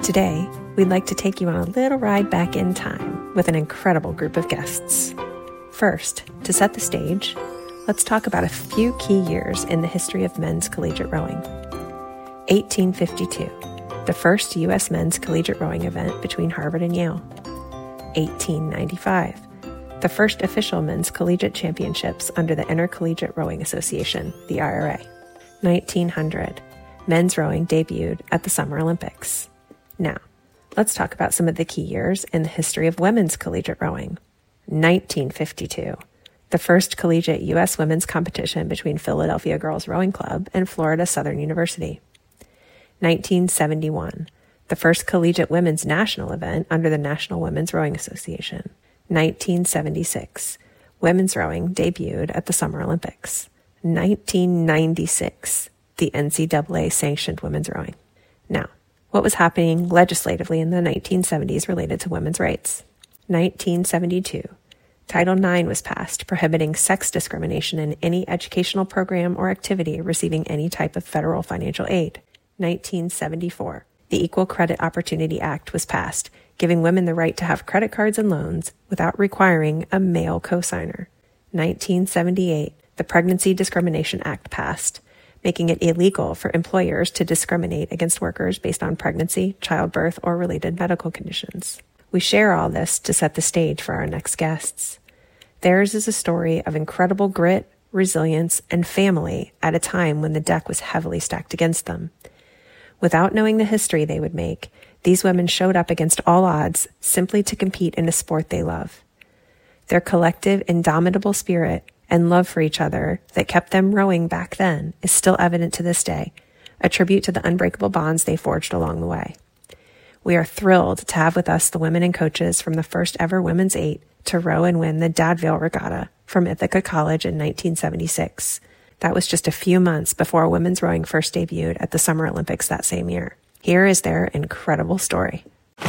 Today, we'd like to take you on a little ride back in time with an incredible group of guests. First, to set the stage, let's talk about a few key years in the history of men's collegiate rowing. 1852, the first U.S. men's collegiate rowing event between Harvard and Yale. 1895, the first official men's collegiate championships under the Intercollegiate Rowing Association, the IRA. 1900, men's rowing debuted at the Summer Olympics. Now, let's talk about some of the key years in the history of women's collegiate rowing. 1952, the first collegiate U.S. women's competition between Philadelphia Girls Rowing Club and Florida Southern University. 1971, the first collegiate women's national event under the National Women's Rowing Association. 1976, women's rowing debuted at the Summer Olympics. 1996, the NCAA sanctioned women's rowing. Now, what was happening legislatively in the 1970s related to women's rights? 1972, Title IX was passed, prohibiting sex discrimination in any educational program or activity receiving any type of federal financial aid. 1974, the Equal Credit Opportunity Act was passed, giving women the right to have credit cards and loans without requiring a male cosigner. 1978, the Pregnancy Discrimination Act passed, making it illegal for employers to discriminate against workers based on pregnancy, childbirth, or related medical conditions. We share all this to set the stage for our next guests. Theirs is a story of incredible grit, resilience, and family at a time when the deck was heavily stacked against them. Without knowing the history they would make, these women showed up against all odds simply to compete in a sport they love. Their collective, indomitable spirit and love for each other that kept them rowing back then is still evident to this day, a tribute to the unbreakable bonds they forged along the way. We are thrilled to have with us the women and coaches from the first ever Women's 8 to row and win the Dadville Regatta from Ithaca College in 1976. That was just a few months before women's rowing first debuted at the Summer Olympics that same year. Here is their incredible story.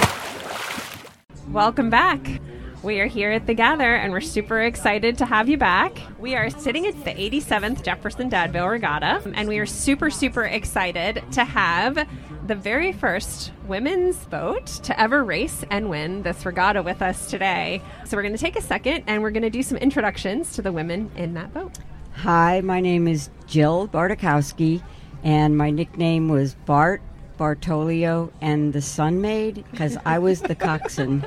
Welcome back. We are here at The Gather, and we're super excited to have you back. We are sitting at the 87th Jefferson Dadville Regatta, and we are super, super excited to have the very first women's boat to ever race and win this regatta with us today. So we're going to take a second, and we're going to do some introductions to the women in that boat. Hi, my name is Jill Bartokowski, and my nickname was Bart, Bartolio, and the Sun Maid, because I was the coxswain.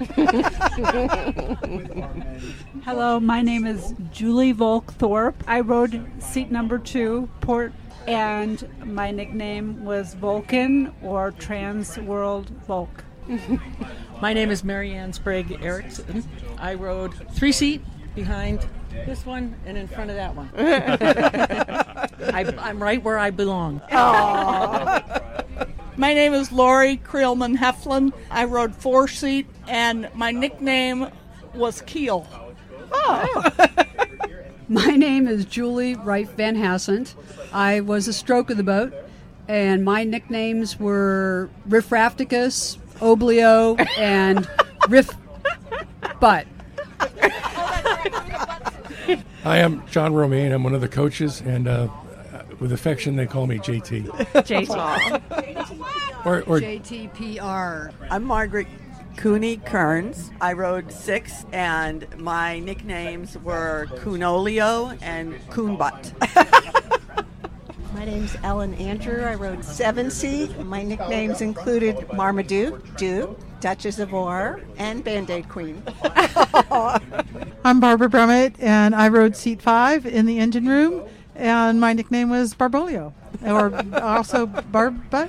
Hello, my name is Julie Volk-Thorpe. I rowed seat number 2, port, and my nickname was Vulcan or Trans World Volk. My name is Marianne Sprague Erickson. I rowed 3-seat behind this one and in front of that one. I'm right where I belong. My name is Lori Creelman Heflin. I rode 4-seat, and my nickname was Keel. My name is Julie Wright Van Hassent. I was a stroke of the boat, and my nicknames were Riffrafticus, Oblio, and Riff Butt. Hi, I'm John Romaine. I'm one of the coaches, and with affection, they call me JT. JT. or JTPR. I'm Margaret Cooney Kearns. I rode 6, and my nicknames were Coonolio and Coonbutt. My name's Ellen Andrew. I rode 7-seat. My nicknames included Marmaduke, Duke, Duchess of Orr, and Band-Aid Queen. I'm Barbara Brummett, and I rode seat 5 in the engine room, and my nickname was Barbolio, or also Barbutt.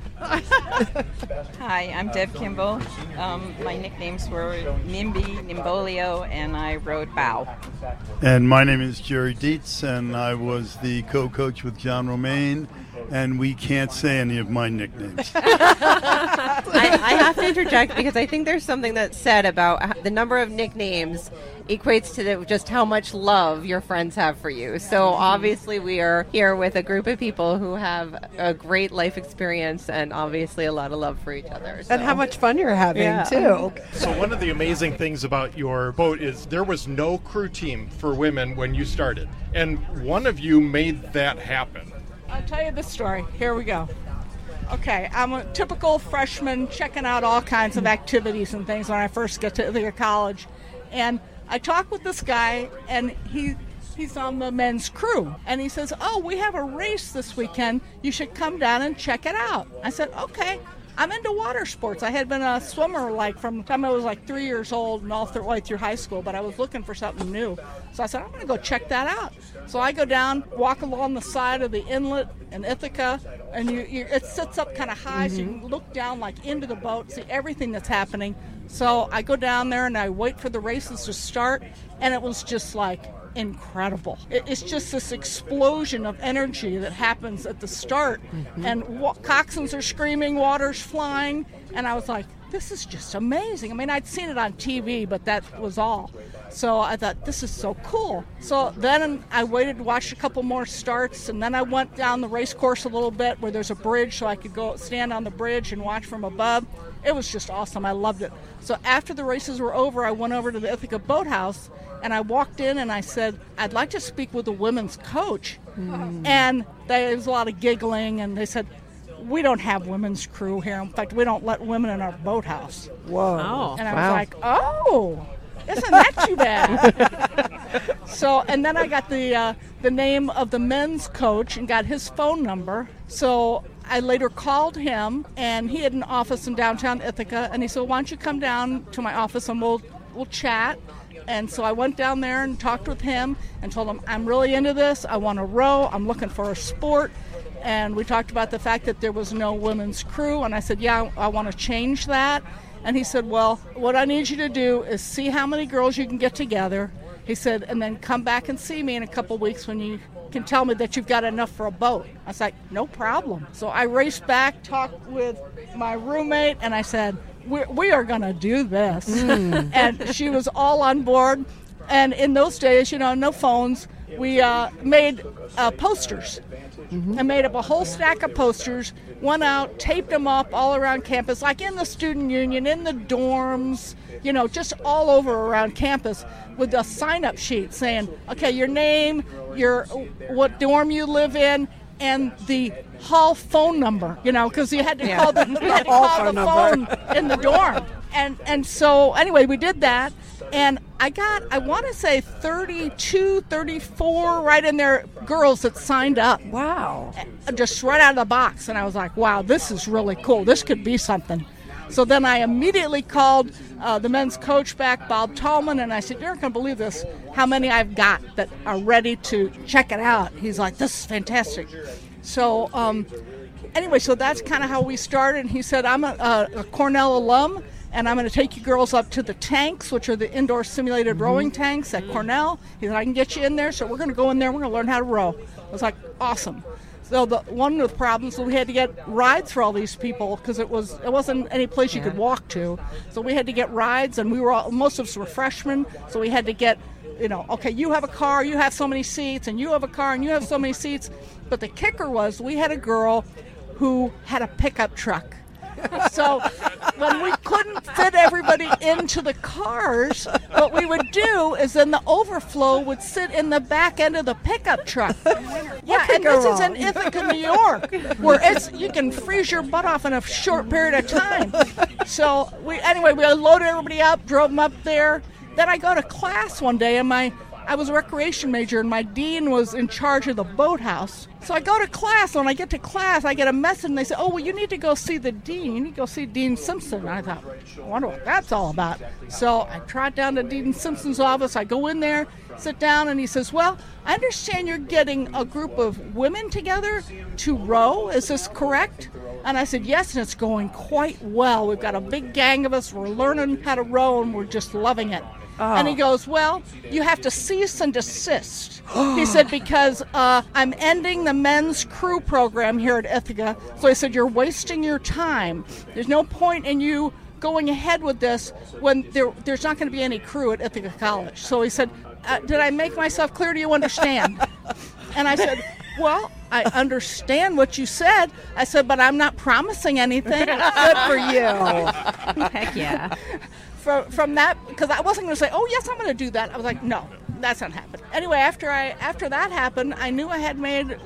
Hi, I'm Deb Kimball. My nicknames were Nimby, Nimbolio, and I rode Bow. And my name is Jerry Dietz, and I was the co-coach with John Romaine, and we can't say any of my nicknames. I have to interject because I think there's something that's said about the number of nicknames equates to just how much love your friends have for you. So obviously we are here with a group of people who have a great life experience and obviously a lot of love for each other. So. And how much fun you're having, too. So one of the amazing things about your boat is there was no crew team for women when you started. And one of you made that happen. I'll tell you the story. Here we go. Okay, I'm a typical freshman checking out all kinds of activities and things when I first get to Ithaca College. And I talk with this guy, and he's on the men's crew. And he says, oh, we have a race this weekend. You should come down and check it out. I said, okay. I'm into water sports. I had been a swimmer from the time I was 3 years old and all the way through high school, but I was looking for something new. So I said, I'm going to go check that out. So I go down, walk along the side of the inlet in Ithaca, and it sits up kind of high, so you can look down into the boat, see everything that's happening. So I go down there and I wait for the races to start, and it was just incredible. It's just this explosion of energy that happens at the start, and coxswains are screaming, water's flying, and I was like, this is just amazing. I mean, I'd seen it on TV, but that was all. So I thought, this is so cool. So then I waited to watch a couple more starts, and then I went down the race course a little bit where there's a bridge, so I could go stand on the bridge and watch from above. It was just awesome. I loved it. So after the races were over, I went over to the Ithaca Boathouse, and I walked in and I said, I'd like to speak with the women's coach. And there was a lot of giggling, and they said, we don't have women's crew here. In fact, we don't let women in our boathouse. Whoa. Oh, and I was like, oh, isn't that too bad? So, and then I got the name of the men's coach and got his phone number. So I later called him, and he had an office in downtown Ithaca, and he said, why don't you come down to my office and we'll chat. And so I went down there and talked with him and told him, I'm really into this. I want to row. I'm looking for a sport. And we talked about the fact that there was no women's crew. And I said, yeah, I want to change that. And he said, well, what I need you to do is see how many girls you can get together. He said, and then come back and see me in a couple weeks when you can tell me that you've got enough for a boat. I was like, no problem. So I raced back, talked with my roommate, and I said, we are going to do this. And she was all on board. And in those days, no phones, we made posters. I made up a whole stack of posters, went out, taped them up all around campus, like in the student union, in the dorms, just all over around campus with a sign-up sheet saying, okay, your name, what dorm you live in, and the hall phone number, because you had to call the phone in the dorm. And so anyway, we did that, and I want to say 32, 34 right in there girls that signed up. Wow. Just right out of the box. And I was like, wow, this is really cool. This could be something. So then I immediately called the men's coach back, Bob Tallman, and I said, you're not going to believe this, how many I've got that are ready to check it out. He's like, this is fantastic. So anyway, so that's kind of how we started. And he said, I'm a Cornell alum, and I'm going to take you girls up to the tanks, which are the indoor simulated rowing tanks at Cornell. He said, I can get you in there, so we're going to go in there, we're going to learn how to row. I was like, awesome. So one of the problems was we had to get rides for all these people because it wasn't any place you could walk to. So we had to get rides, and most of us were freshmen, so we had to get, okay, you have a car, you have so many seats, and you have a car, and you have so many seats. But the kicker was we had a girl who had a pickup truck. So when we couldn't fit everybody into the cars, what we would do is then the overflow would sit in the back end of the pickup truck. Yeah, and this is in Ithaca, New York, where you can freeze your butt off in a short period of time. So we loaded everybody up, drove them up there. Then I go to class one day, and I was a recreation major, and my dean was in charge of the boathouse. So I go to class. When I get to class, I get a message, and they say, oh, well, you need to go see the dean. You need to go see Dean Simpson. And I thought, I wonder what that's all about. So I trot down to Dean Simpson's office. I go in there, sit down, and he says, well, I understand you're getting a group of women together to row. Is this correct? And I said, yes, and it's going quite well. We've got a big gang of us. We're learning how to row, and we're just loving it. Oh. And he goes, well, you have to cease and desist. He said, because I'm ending the men's crew program here at Ithaca. So he said, you're wasting your time. There's no point in you going ahead with this when there's not going to be any crew at Ithaca College. So he said, did I make myself clear? Do you understand? And I said, well, I understand what you said. I said, but I'm not promising anything. Good for you. Heck yeah. From that, because I wasn't going to say, oh, yes, I'm going to do that. I was like, no, that's not happening. Anyway, after that happened, I knew I had made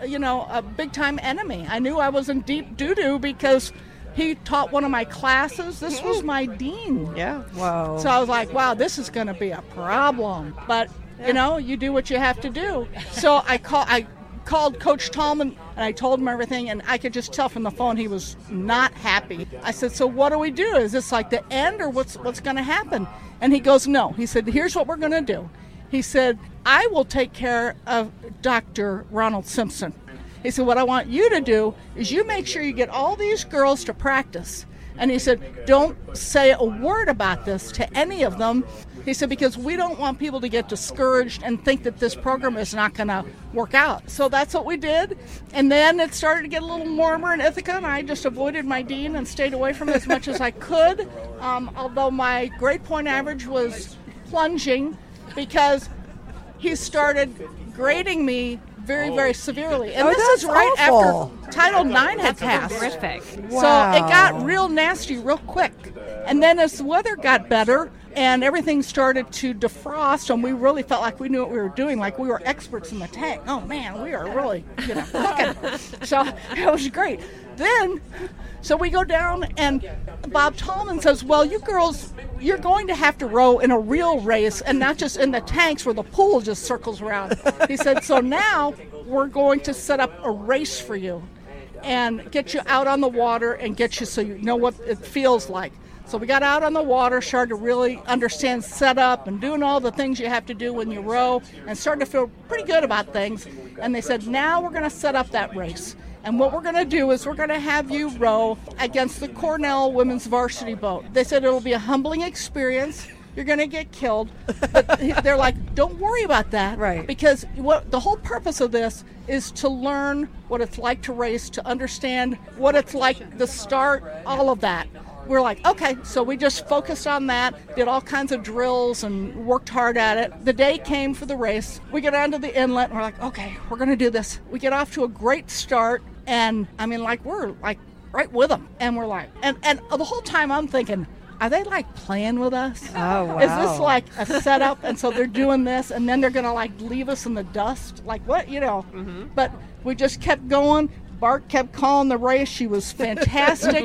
a big time enemy. I knew I was in deep doo-doo because he taught one of my classes. This was my dean. Yeah. Whoa. So I was like, wow, this is going to be a problem. But, you do what you have to do. So I called Coach Tallman, and I told him everything, and I could just tell from the phone he was not happy. I said, so what do we do? Is this like the end, or what's going to happen? And he goes, no. He said, here's what we're going to do. He said, I will take care of Dr. Ronald Simpson. He said, what I want you to do is you make sure you get all these girls to practice. And he said, don't say a word about this to any of them. He said, because we don't want people to get discouraged and think that this program is not going to work out. So that's what we did. And then it started to get a little warmer in Ithaca, and I just avoided my dean and stayed away from it as much as I could, although my grade point average was plunging because he started grading me very, very severely. And this is right awful. after Title IX had passed. Horrific. So it got real nasty real quick. And then as the weather got better and everything started to defrost, and we really felt like we knew what we were doing, like we were experts in the tank. Oh, man, we are really cooking. So it was great. Then, so we go down, and Bob Tallman says, well, you girls, you're going to have to row in a real race and not just in the tanks where the pool just circles around. He said, so now we're going to set up a race for you and get you out on the water and get you so you know what it feels like. So we got out on the water, started to really understand setup and doing all the things you have to do when you row, and started to feel pretty good about things. And they said, now we're going to set up that race. And what we're going to do is we're going to have you row against the Cornell women's varsity boat. They said it'll be a humbling experience. You're going to get killed. But they're like, don't worry about that. Right. Because the whole purpose of this is to learn what it's like to race, to understand what it's like, the start, all of that. We're like, okay, so we just focused on that, did all kinds of drills and worked hard at it. The day came for the race. We get onto the inlet and we're like, okay, we're going to do this. We get off to a great start, and I mean, like, we're like right with them. And we're like, and the whole time I'm thinking, are they like playing with us? Oh, wow. Is this like a setup? And so they're doing this, and then they're going to like leave us in the dust? Like what, Mm-hmm. But we just kept going. Bart kept calling the race. She was fantastic.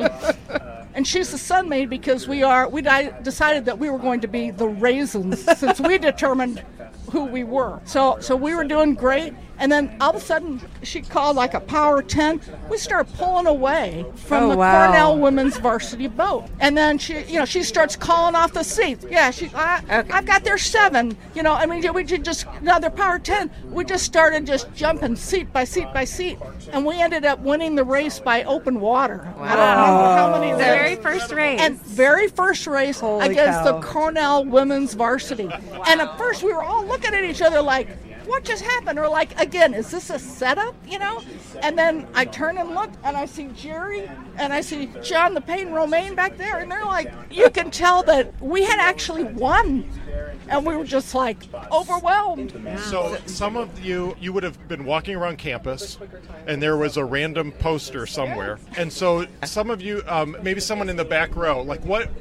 And she's the sun maid because we decided that we were going to be the Raisins since we determined who we were. So we were doing great. And then all of a sudden, she called like a power 10. We started pulling away from the Cornell women's varsity boat. And then she starts calling off the seats. Yeah, I've got their 7. We just another power 10. We just started just jumping seat by seat by seat, and we ended up winning the race by open water. Wow. I don't remember how many. The very first race. And very first race against the Cornell women's varsity. Wow. And at first, we were all looking at each other like, what just happened? Or like, again, is this a setup, And then I turn and look, and I see Jerry, and I see John the Pain Romaine back there, and they're like, you can tell that we had actually won. And we were just like overwhelmed. So some of you would have been walking around campus, and there was a random poster somewhere. And so some of you, maybe someone in the back row, like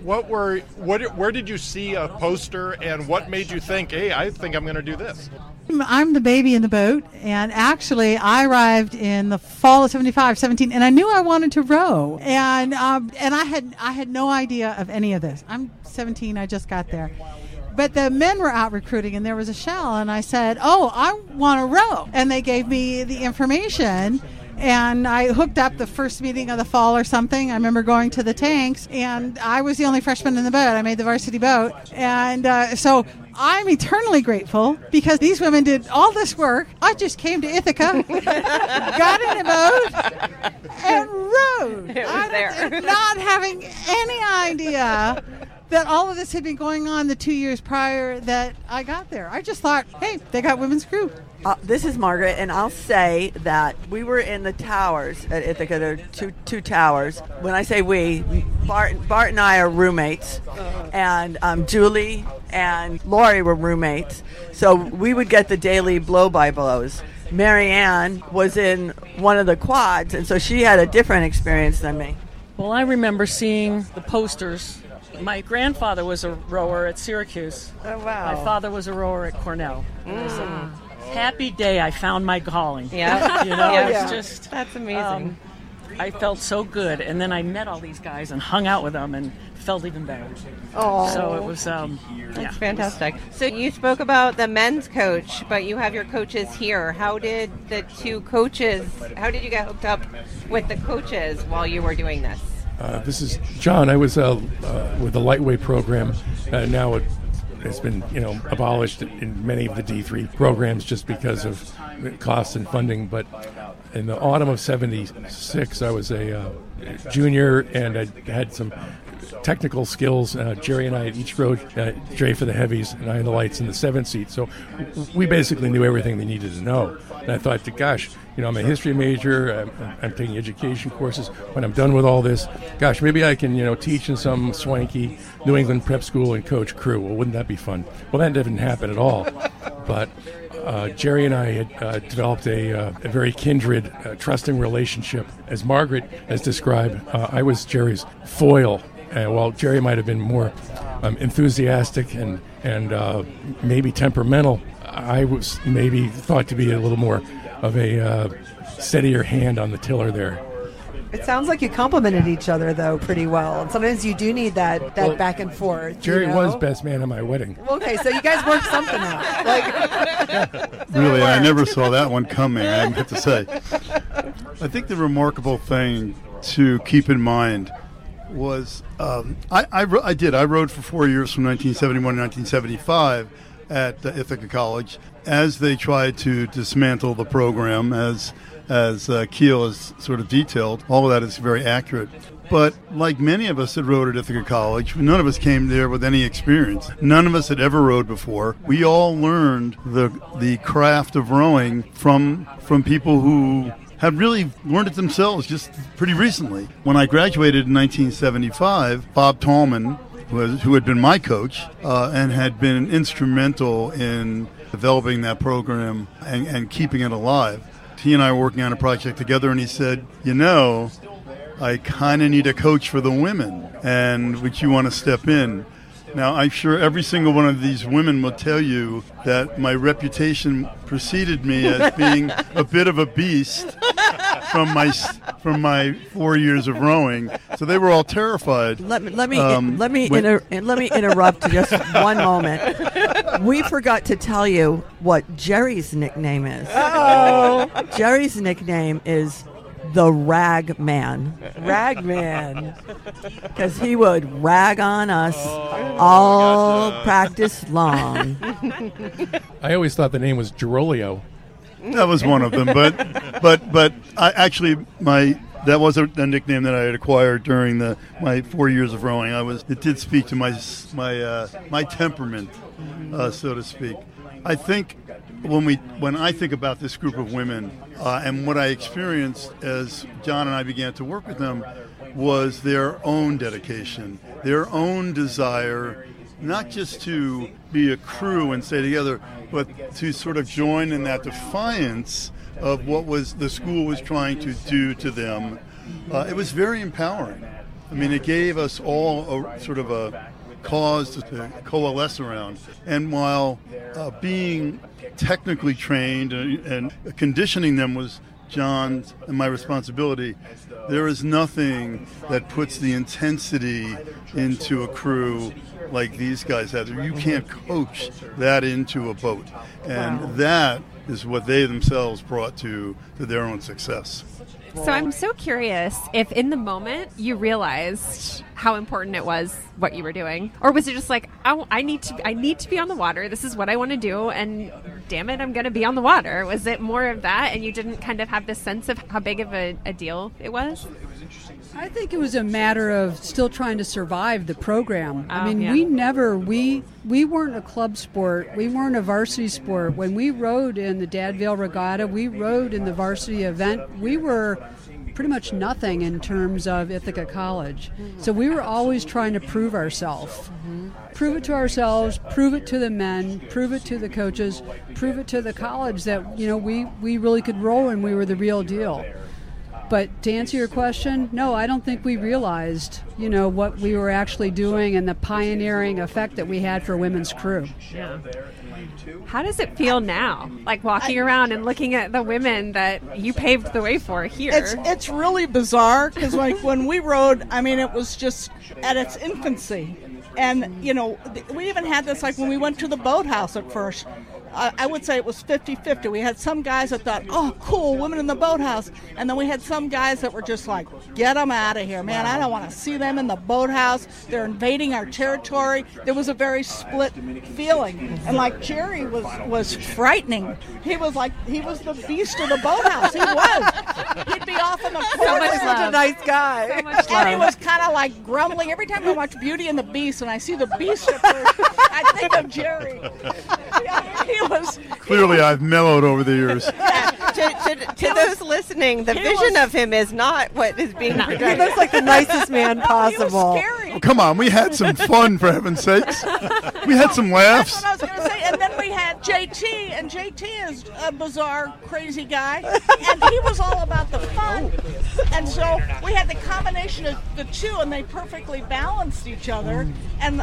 where did you see a poster, and what made you think, hey, I think I'm going to do this? I'm the baby in the boat, and actually I arrived in the fall of 17, and I knew I wanted to row, and I had no idea of any of this. I'm 17, I just got there. But the men were out recruiting, and there was a shell, and I said, oh, I want to row. And they gave me the information, and I hooked up the first meeting of the fall or something. I remember going to the tanks, and I was the only freshman in the boat. I made the varsity boat. And so I'm eternally grateful because these women did all this work. I just came to Ithaca, got in a boat, and rowed. It was there. Not having any idea that all of this had been going on the 2 years prior that I got there. I just thought, hey, they got women's crew. This is Margaret, and I'll say that we were in the towers at Ithaca. There are two towers. When I say we, Bart and I are roommates, and Julie and Lori were roommates. So we would get the daily blow-by-blows. Mary Ann was in one of the quads, and so she had a different experience than me. Well, I remember seeing the posters My grandfather was a rower at Syracuse. Oh, wow. My father was a rower at Cornell. And I said, happy day, I found my calling. Yeah. You know, Yeah. it's just... That's amazing. I felt so good, and then I met all these guys and hung out with them and felt even better. Oh. So it was, That's fantastic. So you spoke about the men's coach, but you have your coaches here. How did you get hooked up with the coaches while you were doing this? This is John. I was with the lightweight program. Now it's been, abolished in many of the D3 programs just because of costs and funding. But in the autumn of '76, I was a junior, and I had some technical skills. Jerry and I each rode Jerry for the heavies, and I had the lights in the 7th seat. So we basically knew everything they needed to know. And I thought, gosh, I'm a history major. I'm taking education courses. When I'm done with all this, gosh, maybe I can, teach in some swanky New England prep school and coach crew. Well, wouldn't that be fun? Well, that didn't happen at all. But Jerry and I had developed a very kindred, trusting relationship. As Margaret has described, I was Jerry's foil. While Jerry might have been more enthusiastic and maybe temperamental, I was maybe thought to be a little more of a steadier hand on the tiller there. It sounds like you complimented each other, though, pretty well. And sometimes you do need that back and forth. Jerry was best man at my wedding. Okay, so you guys worked something out. Really, I never saw that one coming, I have to say. I think the remarkable thing to keep in mind was I rode for 4 years from 1971 to 1975 at Ithaca College as they tried to dismantle the program, as Keel has sort of detailed. All of that is very accurate. But like many of us that rode at Ithaca College, none of us came there with any experience. None of us had ever rowed before. We all learned the craft of rowing from people who had really learned it themselves just pretty recently. When I graduated in 1975, Bob Tallman, who had been my coach and had been instrumental in developing that program and keeping it alive, he and I were working on a project together, and he said, I kind of need a coach for the women, and would you want to step in? Now, I'm sure every single one of these women will tell you that my reputation preceded me as being a bit of a beast from my 4 years of rowing. So they were all terrified. Let me interrupt just one moment. We forgot to tell you what Jerry's nickname is. Oh, Jerry's nickname is the Rag Man. Rag Man. Because he would rag on us all practice long. I always thought the name was Gerolio. That was one of them, but I actually that was a nickname that I had acquired during my 4 years of rowing. It did speak to my temperament, so to speak. I think when I think about this group of women and what I experienced as John and I began to work with them was their own dedication, their own desire, not just to be a crew and stay together, but to sort of join in that defiance of what the school was trying to do to them. It was very empowering. I mean, it gave us all a sort of a cause to coalesce around. And while being technically trained and conditioning them was John's and my responsibility, there is nothing that puts the intensity into a crew like these guys have. You can't coach that into a boat. And that is what they themselves brought to their own success. So I'm so curious if in the moment you realized how important it was what you were doing, or was it just like, I need to be on the water. This is what I want to do, and damn it, I'm going to be on the water. Was it more of that, and you didn't kind of have this sense of how big of a deal it was? I think it was a matter of still trying to survive the program. I mean, yeah. we weren't a club sport. We weren't a varsity sport. When we rowed in the Dadville Regatta, we rowed in the varsity event. We were pretty much nothing in terms of Ithaca College. So we were always trying to prove ourselves. Prove it to ourselves, prove it to the men, prove it to the coaches, prove it to the college that, we really could row and we were the real deal. But to answer your question, no, I don't think we realized, what we were actually doing and the pioneering effect that we had for women's crew. Yeah. How does it feel now, like walking around and looking at the women that you paved the way for here? It's really bizarre because when we rode, it was just at its infancy. And, we even had this when we went to the boathouse at first. I would say it was 50-50. We had some guys that thought, oh, cool, women in the boathouse. And then we had some guys that were just like, get them out of here, man. I don't want to see them in the boathouse. They're invading our territory. There was a very split feeling. And Jerry was frightening. He was the beast of the boathouse. He was. He'd be off in the corner. He's such a nice guy. So much And he was kind of grumbling. Every time I watch Beauty and the Beast and I see the beast at first, I think of Jerry. He was Clearly, I've mellowed over the years. To those listening, the vision of him is not what is being projected. He looks like the nicest man possible. He was scary. Oh, come on, we had some fun, for heaven's sakes. We had some laughs. That's what I was going to say. And then we had JT, and JT is a bizarre, crazy guy, and he was all about the fun. And so we had the combination of the two, and they perfectly balanced each other. And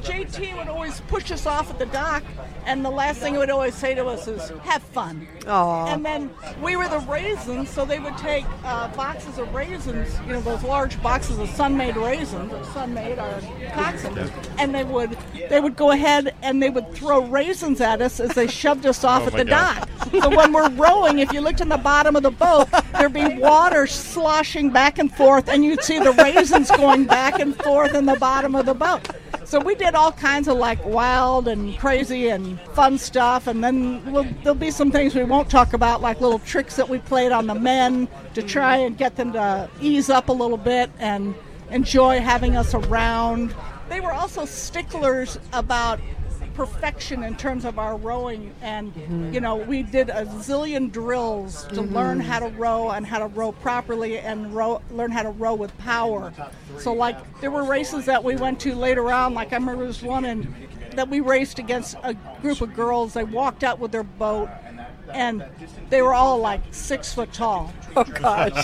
JT would always push us off at the dock, and the last thing he would always say to us is, have fun. Aww. And then we were the raisins, so they would take boxes of raisins, those large boxes of Sun-Maid raisins, or Sun-Maid or Coxon, and they would go ahead and they would throw raisins at us as they shoved us off at the dock. So when we're rowing, if you looked in the bottom of the boat, there'd be water sloshing back and forth, and you'd see the raisins going back and forth in the bottom of the boat. So we did all kinds of wild and crazy and fun stuff, and then there'll be some things we won't talk about, like little tricks that we played on the men to try and get them to ease up a little bit and enjoy having us around. They were also sticklers about perfection in terms of our rowing, and we did a zillion drills to learn how to row and how to row properly and learn how to row with power. So there were races that we went to later on, I remember there was one that we raced against a group of girls. They walked out with their boat and they were all 6 foot tall. Oh gosh.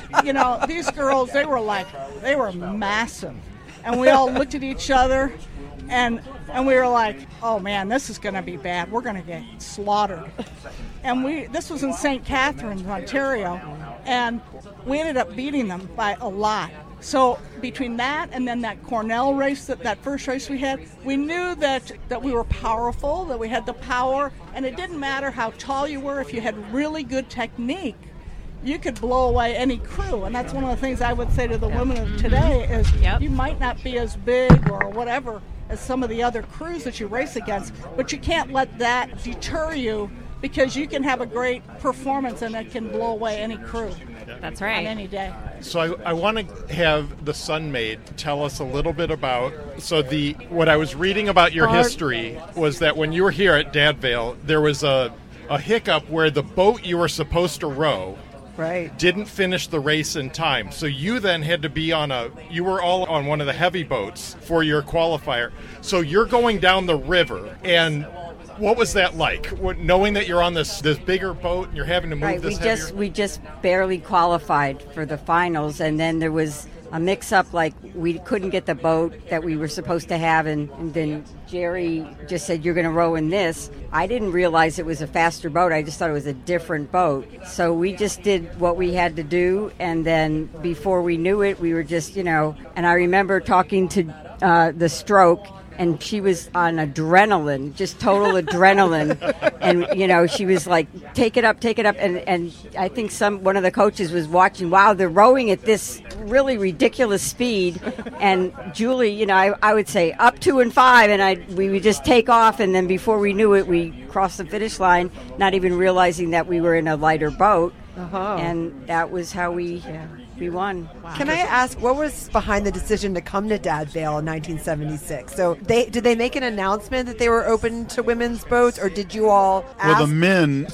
And these girls, they were massive, and we all looked at each other and we were like, oh man, this is going to be bad. We're going to get slaughtered. And this was in St. Catharines, Ontario, and we ended up beating them by a lot. So between that and then that Cornell race, that first race we had, we knew that we were powerful, that we had the power, and it didn't matter how tall you were. If you had really good technique, you could blow away any crew. And that's one of the things I would say to the women of today is you might not be as big or whatever as some of the other crews that you race against, but you can't let that deter you, because you can have a great performance and it can blow away any crew. That's right. On any day. So I want to have the Sun-Maid tell us a little bit about, what I was reading about your history was that when you were here at Dadvale, there was a hiccup where the boat you were supposed to row didn't finish the race in time. So you then had to be you were all on one of the heavy boats for your qualifier. So you're going down the river, and what was that like? Knowing that you're on this bigger boat and you're having to move this heavier? We just barely qualified for the finals, and then there was a mix-up, we couldn't get the boat that we were supposed to have, and then Jerry just said, you're going to row in this. I didn't realize it was a faster boat. I just thought it was a different boat. So we just did what we had to do, and then before we knew it, we were just, and I remember talking to the Stroke, and she was on adrenaline, just total adrenaline. And, she was like, take it up. And I think one of the coaches was watching, wow, they're rowing at this really ridiculous speed. And Julie, I would say up 2 and 5, and we would just take off. And then before we knew it, we crossed the finish line, not even realizing that we were in a lighter boat. Uh-huh. And that was how we won. Wow. Can I ask, what was behind the decision to come to Dadvale in 1976? So did they make an announcement that they were open to women's boats, or did you all ask? Well, the men,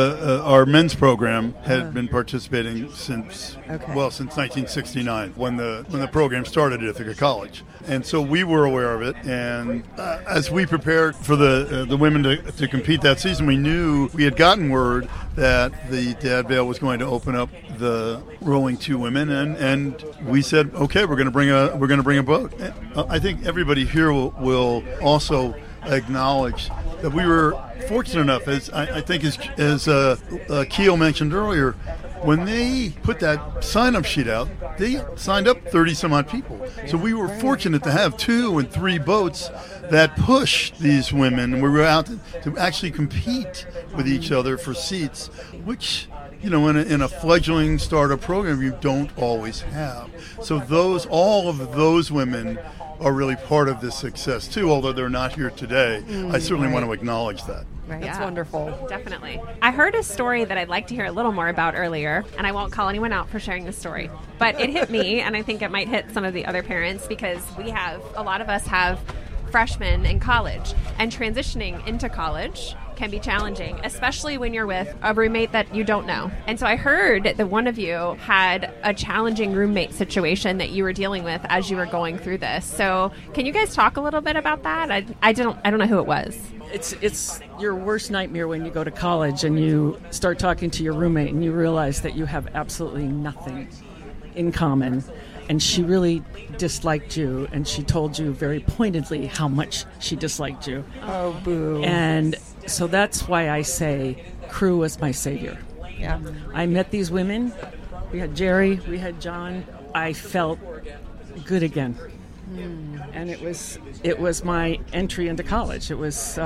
our men's program had been participating since 1969, when the program started at Ithaca College. And so we were aware of it, and as we prepared for the women to compete that season, we knew we had gotten word that the Dad Vale was going to open up the rowing to women, and we said, okay, we're going to bring a boat. I think everybody here will also acknowledge that we were fortunate enough, as I think as Keo mentioned earlier, when they put that sign-up sheet out, they signed up 30-some-odd people. So we were fortunate to have 2 and 3 boats that pushed these women. We were out to actually compete with each other for seats, which, in a fledgling startup program, you don't always have. So all of those women are really part of this success, too, although they're not here today. I certainly want to acknowledge that. Right. That's wonderful. Definitely. I heard a story that I'd like to hear a little more about earlier, and I won't call anyone out for sharing the story, but it hit me, and I think it might hit some of the other parents, because a lot of us have freshmen in college, and transitioning into college can be challenging, especially when you're with a roommate that you don't know. And so I heard that one of you had a challenging roommate situation that you were dealing with as you were going through this. So can you guys talk a little bit about that? I don't know who it was. It's your worst nightmare when you go to college and you start talking to your roommate and you realize that you have absolutely nothing in common. And she really disliked you, and she told you very pointedly how much she disliked you. Oh, boo. And so that's why I say crew was my savior. Yeah. I met these women. We had Jerry, we had John. I felt good again. And it was my entry into college. It was,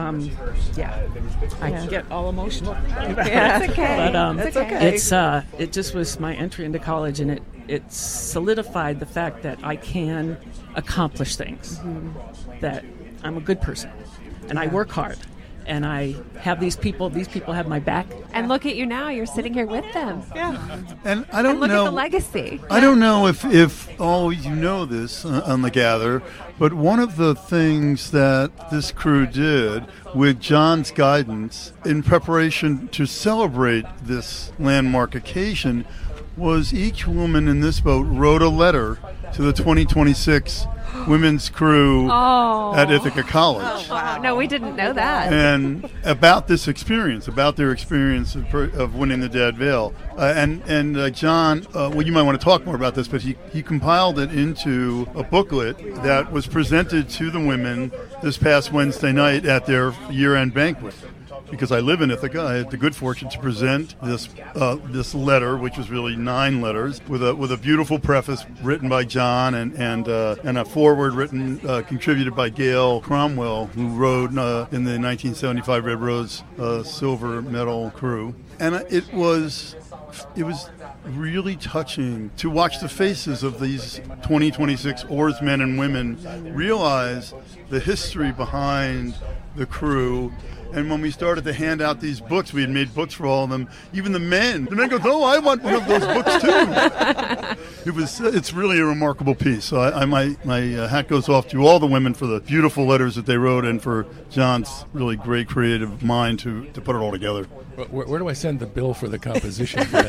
I get all emotional. Yeah, it's okay. But it's okay. It just was my entry into college, and it solidified the fact that I can accomplish things, that I'm a good person, and I work hard. And I have these people have my back. And look at you now, you're sitting here with them. Yeah. And I don't look know. At the legacy. I don't know if all you know this on the Gather, but one of the things that this crew did with John's guidance in preparation to celebrate this landmark occasion was each woman in this boat wrote a letter to the 2026 women's crew at Ithaca College. Oh, wow. No, we didn't know that. And about this experience, about their experience of winning the Dad Vale. And John, well, you might want to talk more about this, but he compiled it into a booklet that was presented to the women this past Wednesday night at their year-end banquet. Because I live in Ithaca, I had the good fortune to present this letter, which was really 9 letters, with a beautiful preface written by John and a foreword written contributed by Gail Cromwell, who rowed in the 1975 Red Rose silver medal crew, and it was really touching to watch the faces of these 2026 oarsmen and women realize the history behind the crew. And when we started to hand out these books, we had made books for all of them. Even the men go, "Oh, I want one of those books too." It's really a remarkable piece. So my hat goes off to all the women for the beautiful letters that they wrote, and for John's really great creative mind to put it all together. Where do I send the bill for the composition for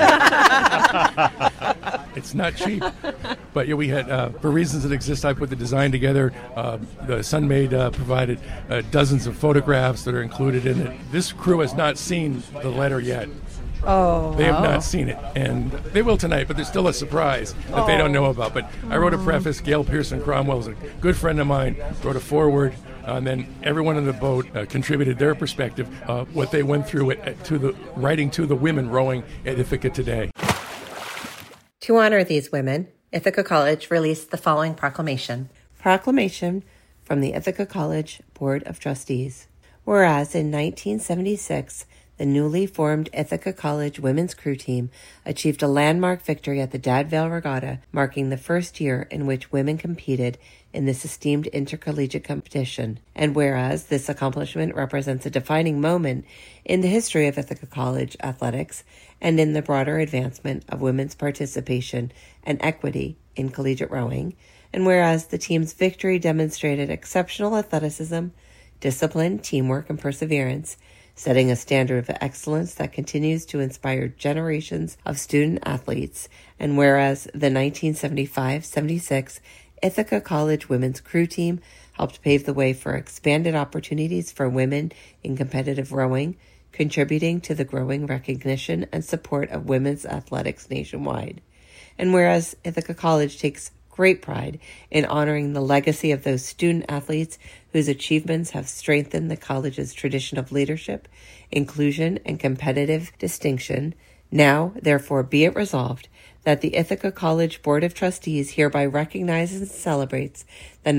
that? It's not cheap. But yeah, we had, for reasons that exist, I put the design together. The Sunmaid provided dozens of photographs that are included in it. This crew has not seen the letter yet. Oh. They have not seen it, and they will tonight, but there's still a surprise that they don't know about. But I wrote a preface. Gail Pearson Cromwell is a good friend of mine, wrote a foreword, and then everyone in the boat contributed their perspective, what they went through writing to the women rowing at Ithaca today. To honor these women, Ithaca College released the following proclamation. Proclamation from the Ithaca College Board of Trustees. Whereas in 1976, the newly formed Ithaca College women's crew team achieved a landmark victory at the Dad Vale Regatta, marking the first year in which women competed in this esteemed intercollegiate competition. And whereas this accomplishment represents a defining moment in the history of Ithaca College athletics and in the broader advancement of women's participation and equity in collegiate rowing, and whereas the team's victory demonstrated exceptional athleticism, discipline, teamwork, and perseverance, setting a standard of excellence that continues to inspire generations of student athletes, and whereas the 1975-76 Ithaca College women's crew team helped pave the way for expanded opportunities for women in competitive rowing, contributing to the growing recognition and support of women's athletics nationwide. And whereas Ithaca College takes great pride in honoring the legacy of those student athletes whose achievements have strengthened the college's tradition of leadership, inclusion, and competitive distinction, now, therefore, be it resolved that the Ithaca College Board of Trustees hereby recognizes and celebrates the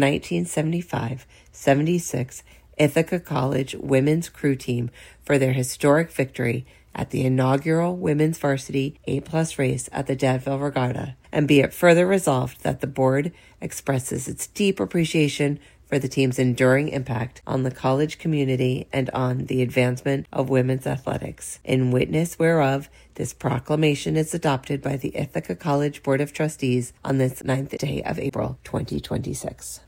1975-76 Ithaca College women's crew team for their historic victory at the inaugural women's varsity 8+ race at the Dadville Regatta, and be it further resolved that the board expresses its deep appreciation for the team's enduring impact on the college community and on the advancement of women's athletics. In witness whereof, this proclamation is adopted by the Ithaca College Board of Trustees on this 9th day of April, 2026.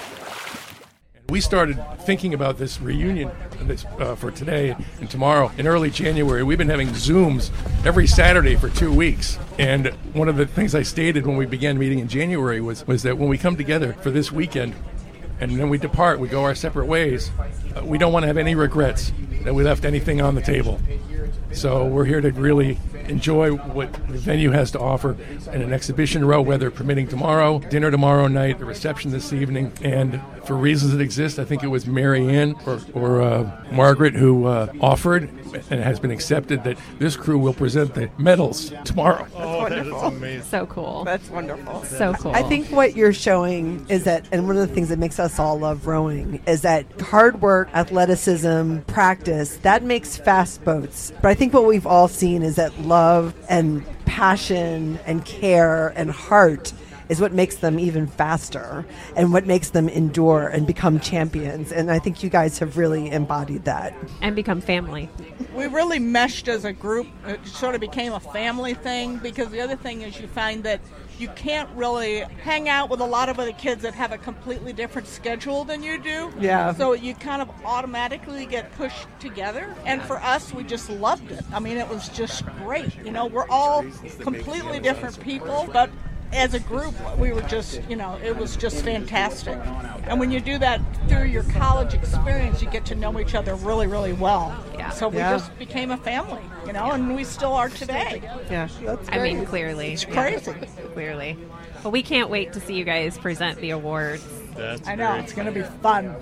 We started thinking about this reunion for today and tomorrow in early January. We've been having Zooms every Saturday for 2 weeks. And one of the things I stated when we began meeting in January was that when we come together for this weekend and then we depart, we go our separate ways, we don't want to have any regrets that we left anything on the table. So we're here to really enjoy what the venue has to offer in an exhibition row, weather permitting tomorrow, dinner tomorrow night, the reception this evening. And for reasons that exist, I think it was Mary Ann or Margaret who offered and it has been accepted that this crew will present the medals tomorrow. Oh, that's amazing. So cool. That's wonderful. So cool. I think what you're showing is that, and one of the things that makes us all love rowing, is that hard work, athleticism, practice, that makes fast boats. But I think what we've all seen is that love and passion and care and heart is what makes them even faster and what makes them endure and become champions. And I think you guys have really embodied that. And become family. We really meshed as a group. It sort of became a family thing, because the other thing is you find that you can't really hang out with a lot of other kids that have a completely different schedule than you do. Yeah. So you kind of automatically get pushed together. And for us, we just loved it. I mean, it was just great. You know, we're all completely different people, but as a group, we were just, it was just fantastic. And when you do that through your college experience, you get to know each other really, really well. Yeah. So we just became a family, and we still are today. Yeah, that's I mean, clearly. It's crazy. Clearly. But we can't wait to see you guys present the awards. I know, it's going to be fun.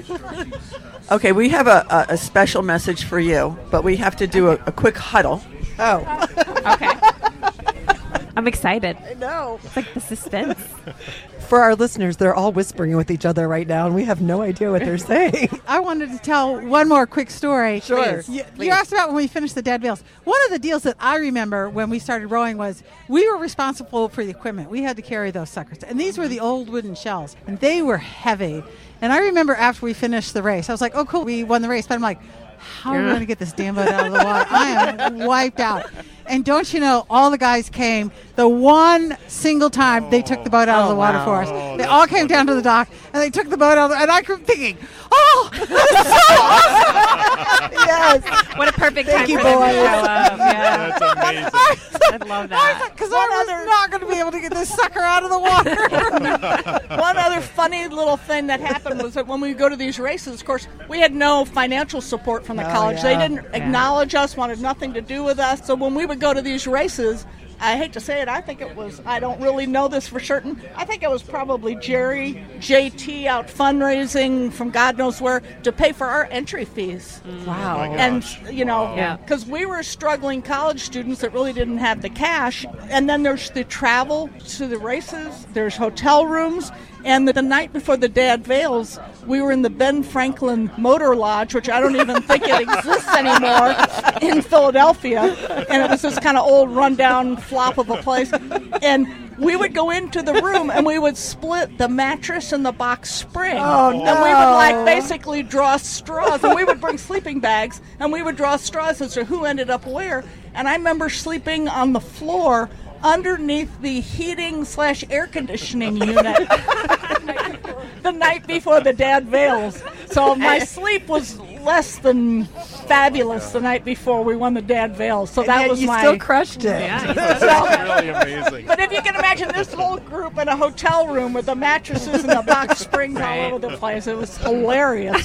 Okay, we have a special message for you, but we have to do a quick huddle. Oh. Okay. I'm excited. I know. It's like the suspense. For our listeners, they're all whispering with each other right now, and we have no idea what they're saying. I wanted to tell one more quick story. Sure. You asked about when we finished the Dad Vales. One of the deals that I remember when we started rowing was we were responsible for the equipment. We had to carry those suckers. And these were the old wooden shells, and they were heavy. And I remember after we finished the race, I was like, oh, cool, we won the race. But I'm like, how are we going to get this damn boat out of the water? I am wiped out. And don't you know, all the guys came the one single time they took the boat out of the water for us. They all came down to the dock, and they took the boat out, and I kept thinking, oh, this is so awesome! Yes. What a perfect Thank time you, for them to boys. show up. Yeah. That's amazing. I love that. Because I was not going to be able to get this sucker out of the water. One other funny little thing that happened was that when we go to these races, of course, we had no financial support from the college. yeah. They didn't acknowledge us, wanted nothing to do with us. So when we would go to these races, I hate to say it, I think it was, I don't really know this for certain, I think it was probably Jerry, JT out fundraising from God knows where to pay for our entry fees. Wow. And, because we were struggling college students that really didn't have the cash. And then there's the travel to the races, there's hotel rooms. And the night before the Dad Vales, we were in the Ben Franklin Motor Lodge, which I don't even think it exists anymore, in Philadelphia. And it was this kind of old rundown flop of a place. And we would go into the room and we would split the mattress and the box spring. Oh, no. And we would basically draw straws. And we would bring sleeping bags and we would draw straws as to who ended up where. And I remember sleeping on the floor underneath the heating/air conditioning unit the night before the Dad Vales. So my sleep was less than fabulous the night before we won the Dad Vail. So And that yet was you my... still crushed it. That's really amazing. But if you can imagine this whole group in a hotel room with the mattresses and the box springs all over the place, it was hilarious.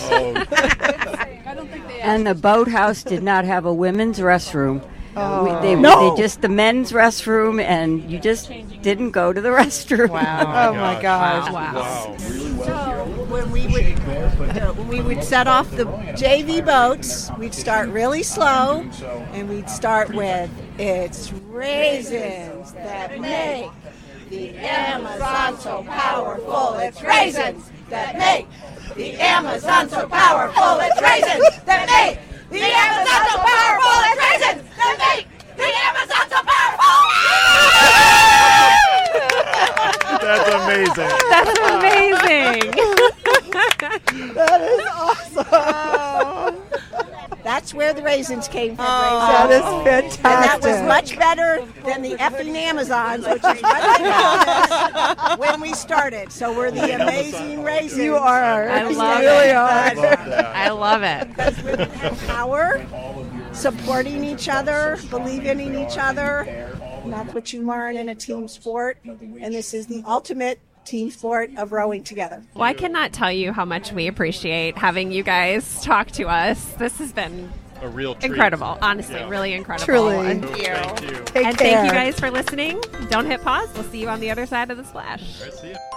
And the boathouse did not have a women's restroom. They just the men's restroom, and you just didn't go to the restroom. Wow. Oh my gosh. Wow. So when we would set off the JV boats, we'd start really slow, and we'd start with "It's raisins that make the Amazon so powerful. It's raisins that make the Amazon so powerful. It's raisins that make the Amazon so powerful. It's raisins that make the Amazon so powerful." That's amazing. That's amazing. That is awesome. That's where the raisins came from. That is fantastic. And that was much better than the effing Amazons, which is what they called us when we started. So we're the amazing raisins. You are. I You love really it. are. I love it. Because women have power, supporting each other, believing in each other. And that's what you learn in a team sport. And this is the ultimate team sport of rowing together. Well, I cannot tell you how much we appreciate having you guys talk to us. This has been A real treat. incredible. Honestly, really incredible. Truly. And Thank you. Take and care. thank you guys for listening. Don't hit pause. We'll see you on the other side of the splash. See ya.